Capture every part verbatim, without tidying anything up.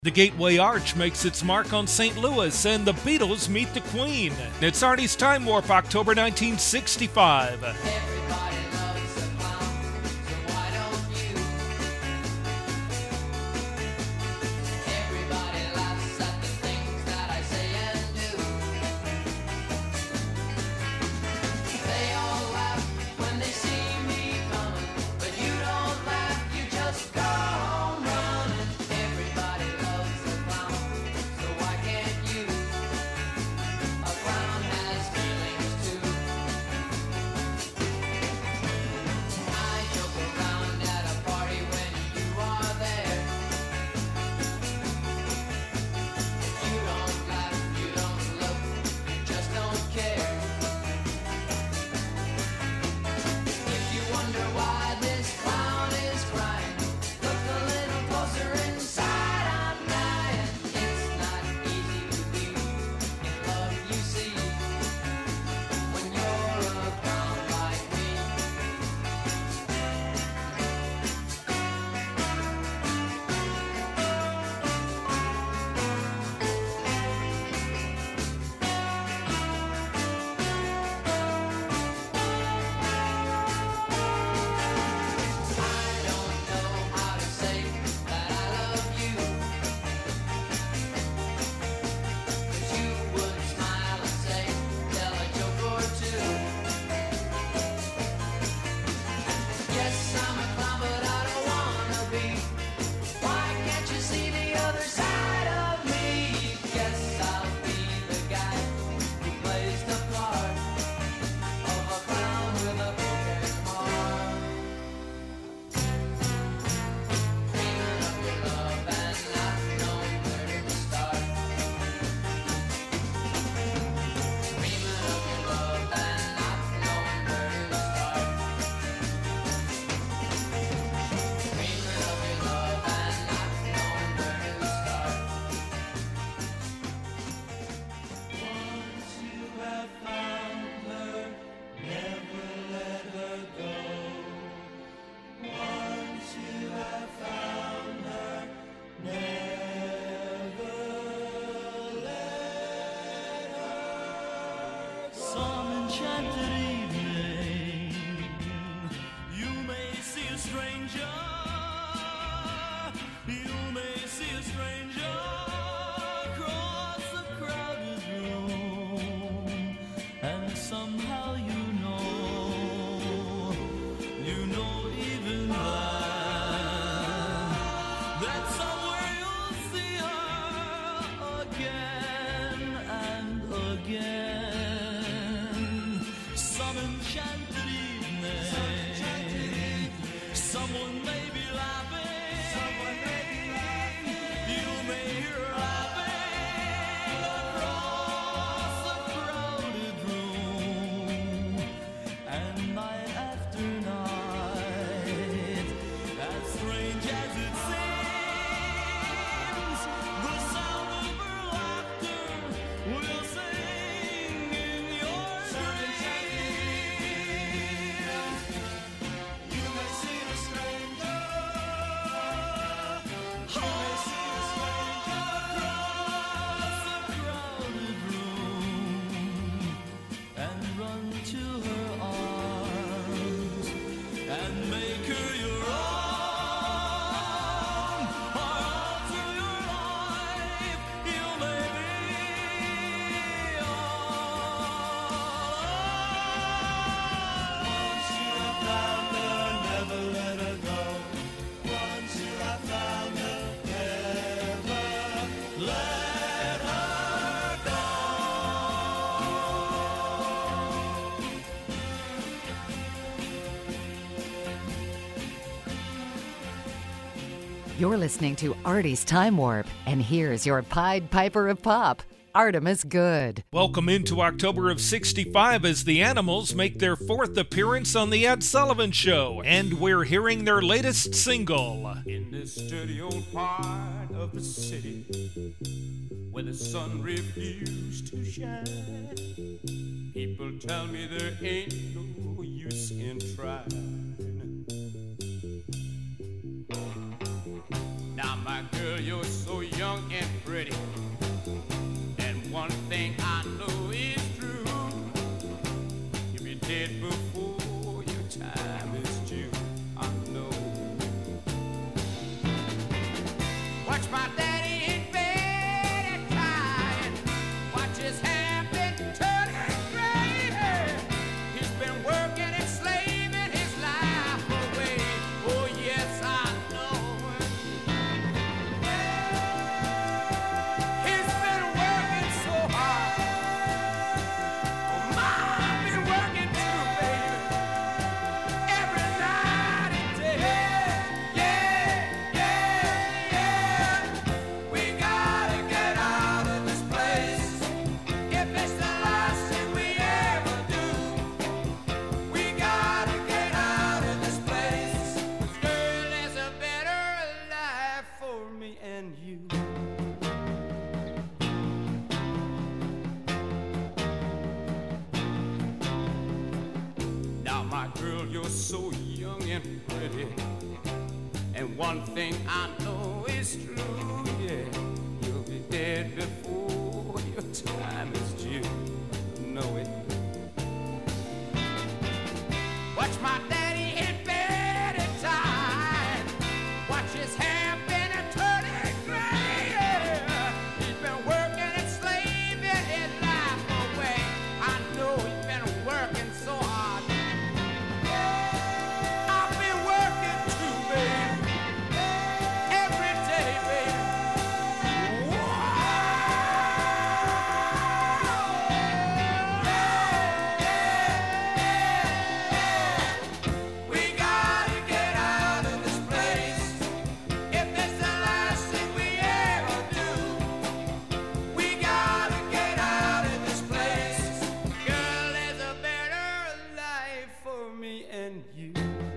The Gateway Arch makes its mark on Saint Louis, and the Beatles meet the Queen. It's Artie's Time Warp, October nineteen sixty-five. Everybody loves a clown, so why don't you? Everybody laughs at the things that I say and do. They all laugh when they see me coming, but you don't laugh, you just go home running. Everybody loves a clown, so why can't you? A clown has feelings too. I joke around at a party when you are there. If you don't laugh, you don't look, you just don't care. If you wonder why this clown is crying, look a little closer inside, I'm lying. It's not easy to be in love, you see, when you're a clown like me. I don't know how to say that I love you, 'cause you would smile and say, tell a joke or two. Yes, I'm a clown, but I don't wanna be. Why can't you see the other side of me? Guess I'll be the guy who plays the part of a clown with a broken heart. Dreaming of your love and not knowing where to start. Dreaming of your love and not knowing where to start. Dreaming of your love and not knowing where to start. Once you have found her, never let her go. Once you have found her, never let her go. Some enchanted evening, you may see a stranger. You may see a stranger across the crowded room, and somehow you know, you know even then, that somewhere you'll see her again and again. Some enchanted evening, someone may be laughing, someone may be laughing. You may hear her laughing across the crowded room, and night after night, as strange as it seems, the sound of her laughter will sing in your dreams. You may see a stranger. You may see a stranger Across the crowded room, and run to her arms and make her your own. Or all through your life, you may be all Once you have found her, never let her go. Once you have found her, never let her go. You're listening to Artie's Time Warp, and here's your Pied Piper of Pop, Artemis Good. Welcome into October of sixty-five as the Animals make their fourth appearance on The Ed Sullivan Show, and we're hearing their latest single. In this dirty old part of the city where the sun refused to shine, people tell me there ain't no use in trying. Now, my girl, you're so young young and pretty. And one thing I know is true. You'll be dead before your time is due. I know. Watch my daddy in bed at night. Watch his hair been turning gray. He's been working and slaving his life away. Oh yes, I know. He's been working so hard. Oh, Mom been working too, baby. Every night and day. Yeah, yeah, yeah. We gotta get out of this place. If it's the last thing we ever do, we gotta get out of this place. 'Cause girl, there's a better life for me and you. Now, my girl, you're so young and pretty. And one thing I know is true, yeah. You'll be dead before your time is due. Know it. Watch my daddy in bed at time. Watch his hair been a turning gray. He's been working and slaving his life away. I know he's been working so hard. I've been working too, baby. Every day, baby. We gotta get out of this place. If it's the last thing we ever do, we gotta get out of this place. Girl, there's a better life for me and you.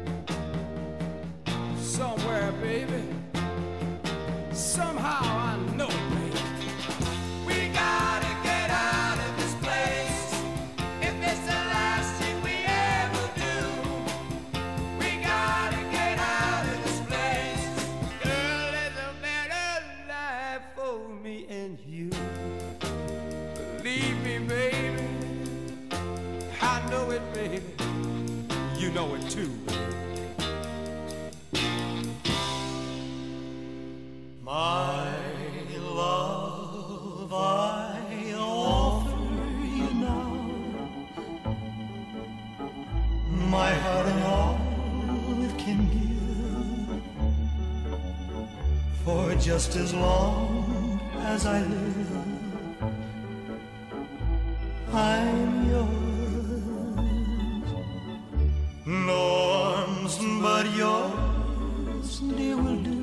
Somewhere, baby. Somehow I know it, baby. We gotta get out of this place. If it's the last thing we ever do, we gotta get out of this place. Girl, there's a better life for me and you. Believe me, baby. I know it, baby. You know it too, baby. My love, I offer you now my heart and all it can give. For just as long as I live, I'm yours. No arms but yours, dear, will do.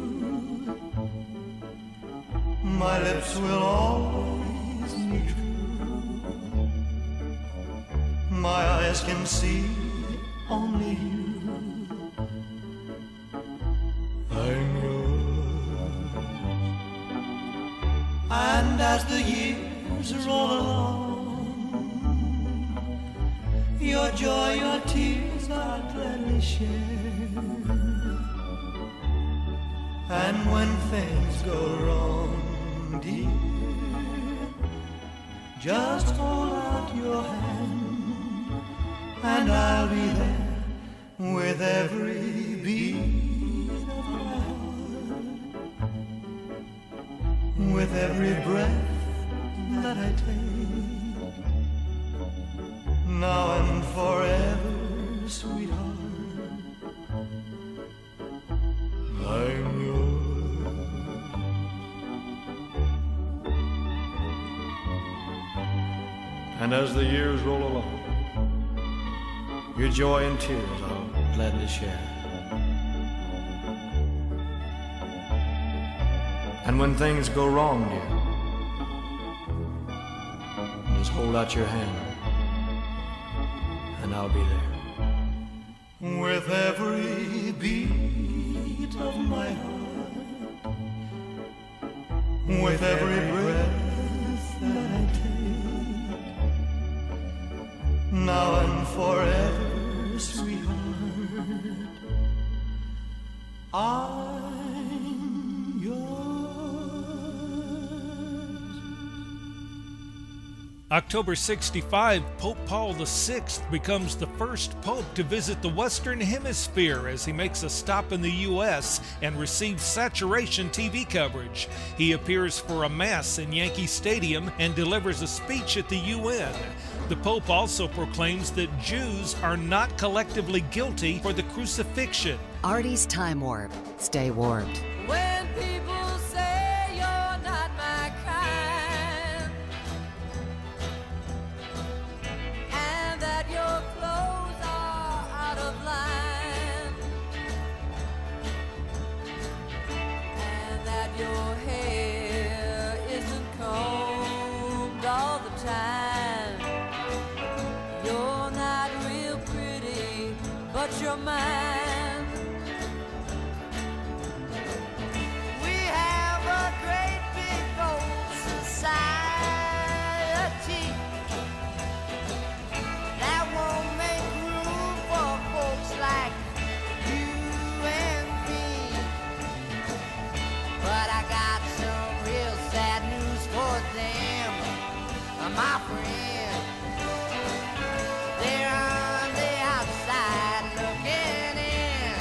My lips will always be true. My eyes can see only you. I'm yours. And as the years roll along, your joy, your tears I'll gladly share. And when things go wrong, dear, just hold out your hand, and I'll be there with every beat of my heart, with every breath that I take, now and forever, sweetheart. I'm yours. And as the years roll along, your joy and tears I'll gladly share. And when things go wrong, dear, just hold out your hand, and I'll be there. With every beat of my heart, with every breath that I take, now and forever, sweetheart, I'm yours. October sixty-five, Pope Paul the Sixth becomes the first pope to visit the Western Hemisphere as he makes a stop in the U S and receives saturation T V coverage. He appears for a mass in Yankee Stadium and delivers a speech at the U N. The Pope also proclaims that Jews are not collectively guilty for the crucifixion. Artie's Time Warp. Stay warped. When people say you're not my kind, and that your clothes are out of line, and that your hair isn't combed all the time, you're not real pretty, but you're mine. We have a great big old society that won't make room for folks like you and me. But I got some real sad news for them, my friend. They're on the outside looking in.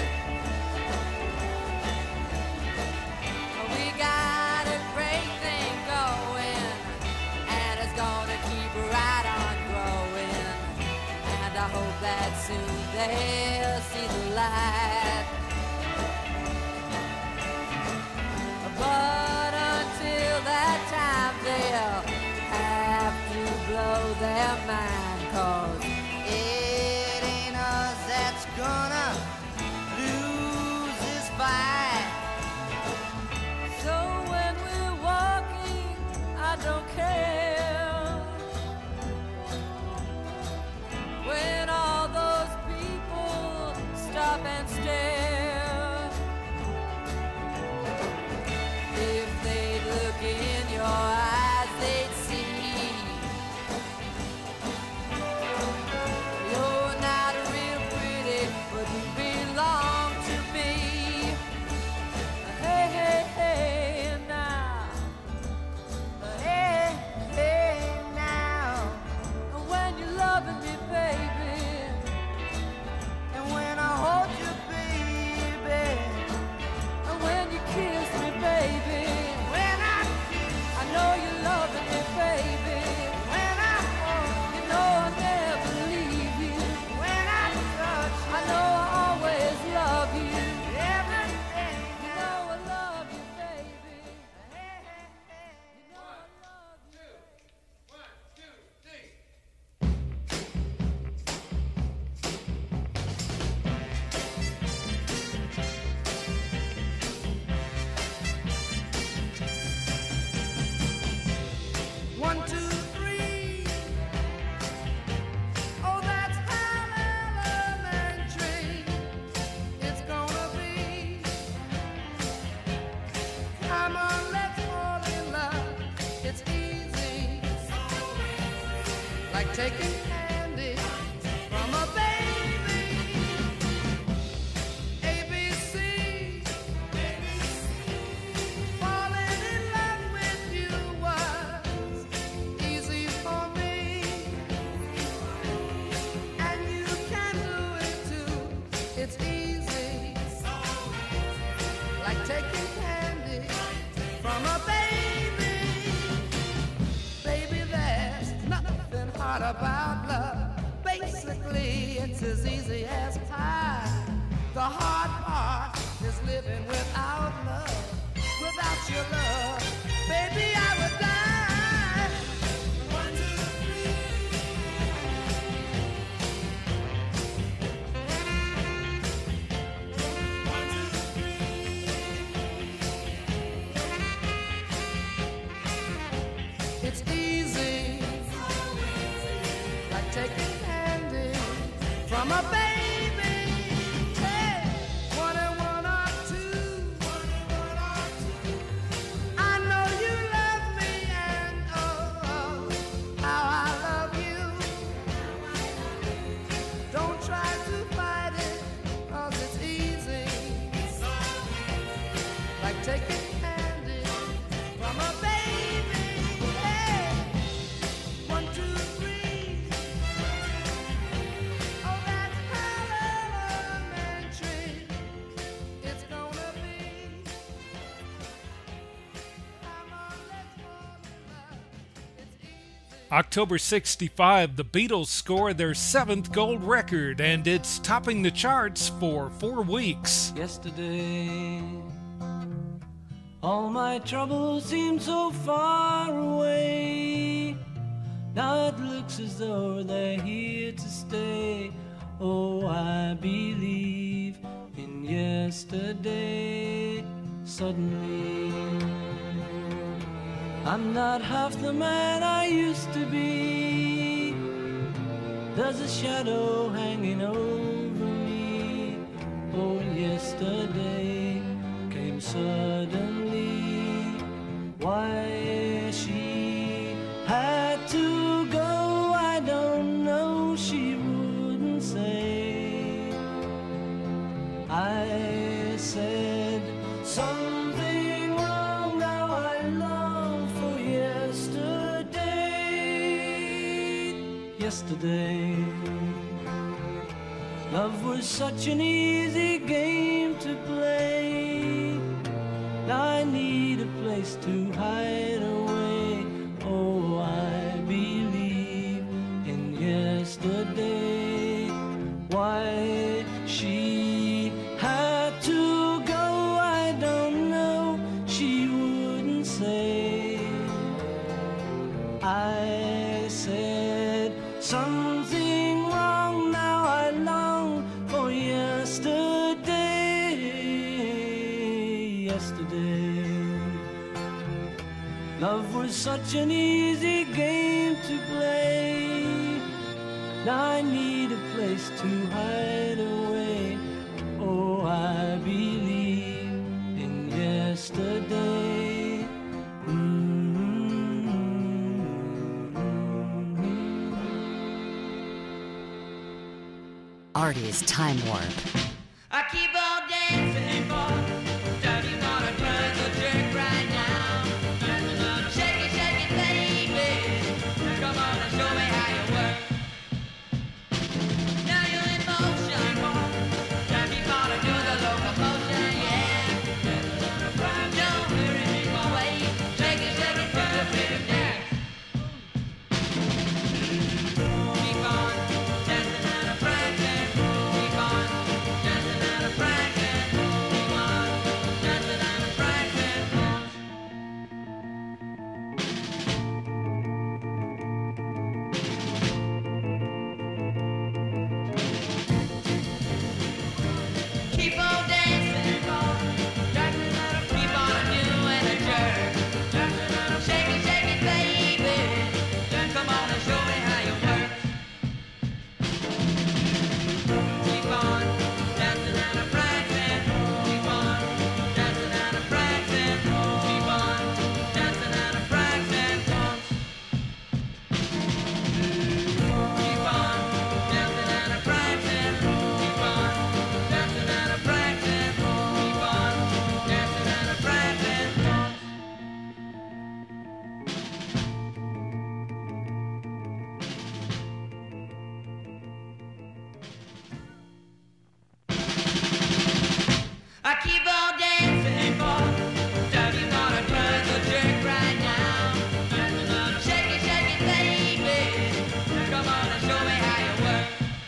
We got a great thing going, and it's gonna keep right on growing. And I hope that soon they'll see the light. But until that time, they'll have to blow their mind, 'cause it ain't us that's gonna lose this fight. So when we're walking, I don't care. When all those people stop and stare, if they'd look in your eyes, they'd see you're not real pretty, but you belong to me. Hey, hey, hey, now. Hey, hey, now. When you're loving me, baby, and when I hold you, baby, and when you kiss me, baby, when I I know you're loving me, baby, when I you know I'll never leave you, when I touch you, I know I always love you, everything, you know I love you, baby, hey, hey, hey, you know I love you, One, two, three. Oh, that's how elementary it's gonna be. Come on, let's fall in love. It's easy, like taking candy from a baby. A B C. Falling in love with you was easy for me, and you can do it too. It's easy, like taking candy from a baby. Baby, there's nothing hard about love. Basically, it's as easy as pie. The hard part is living without love. Without your love, baby, I would die. One, two, three. One, two, three. It's easy, like taking candy from a baby. Hey, one and one are two. I know you love me, and oh, oh, how I love you. Don't try to fight it, 'cause it's easy, like taking candy from a baby. Hey, one, two, October sixty-five, the Beatles score their seventh gold record, and it's topping the charts for four weeks. Yesterday, all my troubles seem so far away. Now it looks as though they're here to stay. Oh, I believe in yesterday. Suddenly, I'm not half the man I used to be. There's a shadow hanging over me. Oh, yesterday came suddenly. Why she had to go, I don't know. She wouldn't say. I said something wrong. Now I long for yesterday. Yesterday, love was such an easy game to play. Now I need a place to hide away. Oh, I believe in yesterday. Why she had to go, I don't know. She wouldn't say. I said something wrong. Now I long for yesterday. Yesterday, love was such an easy game to play. Now I need a place to hide away. Oh, I believe in yesterday. Mm-hmm. Artie's Time Warp. I keep on dancing for Don't you wanna try the jerk right now? Shake it, shake it, baby. Come on and show me how you work. Now you're in motion, don't you wanna do the locomotion, yeah? Don't hurry me away. Shake it, shake it, do the rhythm dance. Keep on dancing and a practicing. Keep on dancing and a practicing. Keep on dancing and a practicing. Keep on dancing, dancing and a keep on doing a jerk. Shake it, shake it, baby. Come on and show me how you work. Keep on dancing and a practicing. Keep on dancing and a practicing. Keep on dancing and a practicing. Keep on dancing and a practicing. Keep on dancing and a practicing. Keep on dancing and a practicing. I keep on dancing for Don't you wanna try the jerk right now? Shake it, shake it, baby. Come on and show me how you work.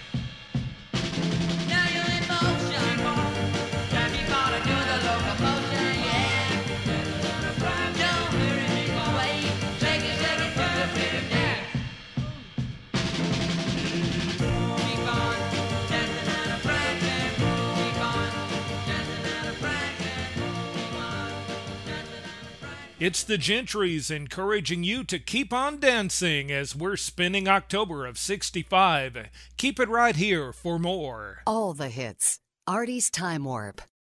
Now you're in motion, don't you wanna do the locomotion, yeah? Don't hurry me away. Shake it, shake it, do the rhythm dance. Keep on dancing and a practicing. Keep on dancing and a practicing. Keep on dancing and a practicing. It's the Gentrys encouraging you to keep on dancing as we're spinning October of sixty-five. Keep it right here for more. All the hits. Artie's Time Warp.